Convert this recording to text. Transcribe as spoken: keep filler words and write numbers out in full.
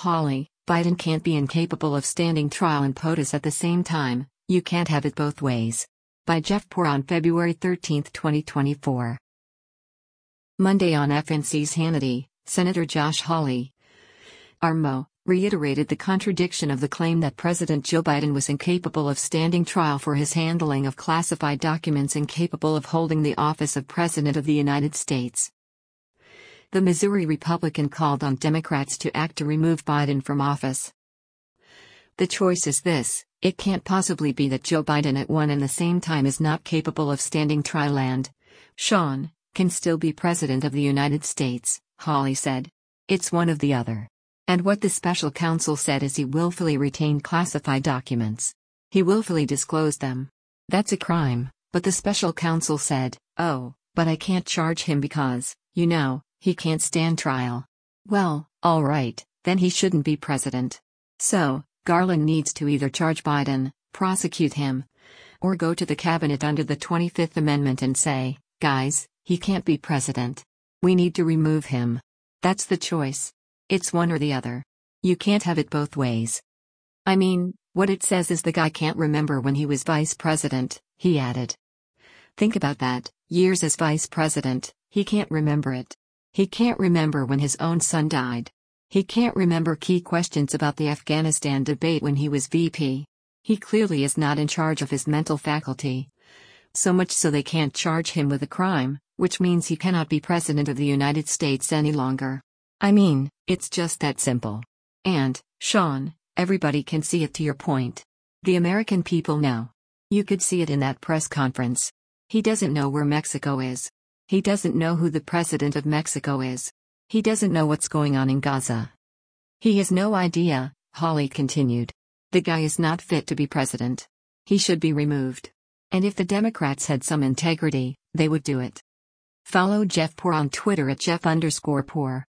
Hawley, Biden can't be incapable of standing trial and POTUS at the same time. You can't have it both ways. By Jeff Poor on February thirteenth, twenty twenty-four. Monday on F N C's Hannity, Senator Josh Hawley, R M O, reiterated the contradiction of the claim that President Joe Biden was incapable of standing trial for his handling of classified documents incapable of holding the office of President of the United States. The Missouri Republican called on Democrats to act to remove Biden from office. The choice is this: it can't possibly be that Joe Biden at one and the same time is not capable of standing trial and Sean can still be President of the United States, Hawley said. It's one of the other. And what the special counsel said is he willfully retained classified documents. He willfully disclosed them. That's a crime, but the special counsel said, oh, but I can't charge him because, you know, he can't stand trial. Well, all right, then he shouldn't be president. So, Garland needs to either charge Biden, prosecute him, or go to the cabinet under the twenty-fifth Amendment and say, guys, he can't be president. We need to remove him. That's the choice. It's one or the other. You can't have it both ways. I mean, what it says is the guy can't remember when he was vice president, he added. Think about that, years as vice president, he can't remember it. He can't remember when his own son died. He can't remember key questions about the Afghanistan debate when he was V P. He clearly is not in charge of his mental faculty. So much so they can't charge him with a crime, which means he cannot be President of the United States any longer. I mean, it's just that simple. And, Sean, everybody can see it to your point. The American people know. You could see it in that press conference. He doesn't know where Mexico is. He doesn't know who the president of Mexico is. He doesn't know what's going on in Gaza. He has no idea, Hawley continued. The guy is not fit to be president. He should be removed. And if the Democrats had some integrity, they would do it. Follow Jeff Poor on Twitter at Jeff underscore Poor.